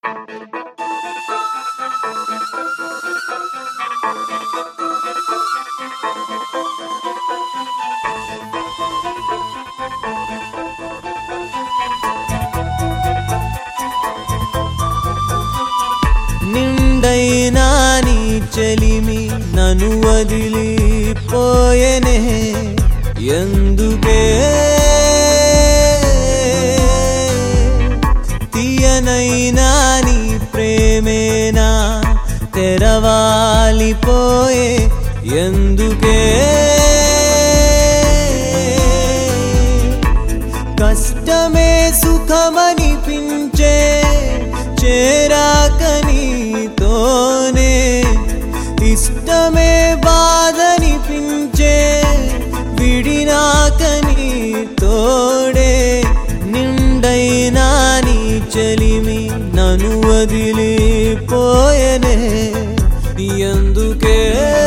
నిండైనా నీ చెలిమి నన్ను వదిలిపోయెనే ఎందుకే తీయనైనా నీ ప్రేమేనా తెరవాలిపోయే ఎందుకే కష్టమే సుఖమనిపించే చేరాక నీతోనే ఇష్టమే బాధనిపించే విడినాక నీతోడే నిండైనా నీ చెలిమి నన్ను వదిలిపోయెనే ఎందుకే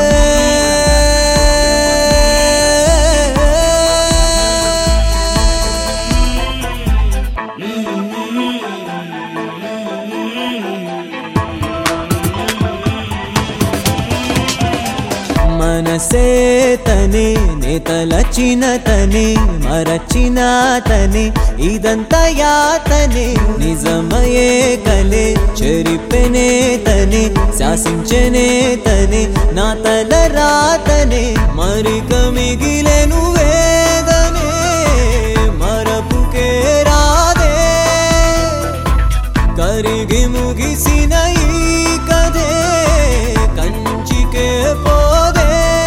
మనసే తనే నేతలచిన తనే మరచిన తనే ఇదంతా యాతనే నిజమయే కలే చెరిపెనే తనే శాసించనే తనే నా తల రాతనే మరిక మిగిలెను వేదనే మరపుకే రాదే కరిగి ముగిసిన ఈ కథే కంచికే పోదే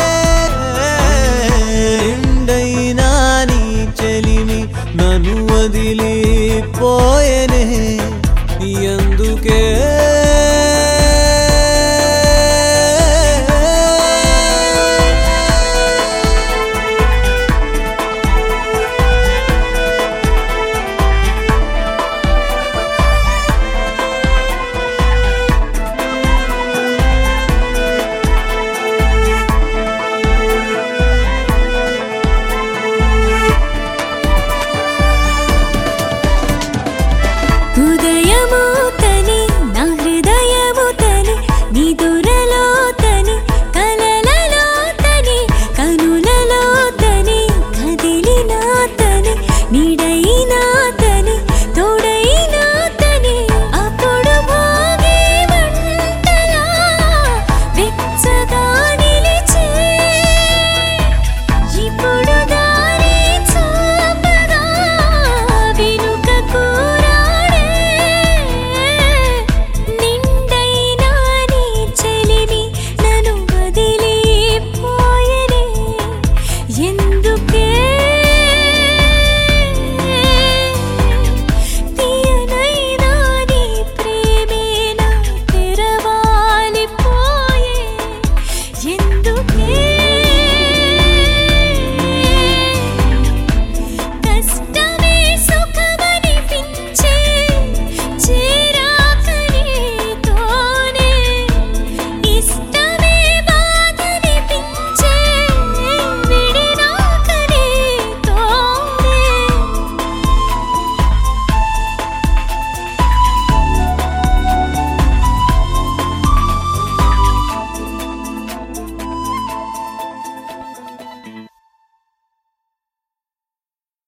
నిండైనా నీ చెలిమి నన్ను వదిలిపోయెనే ఎందుకే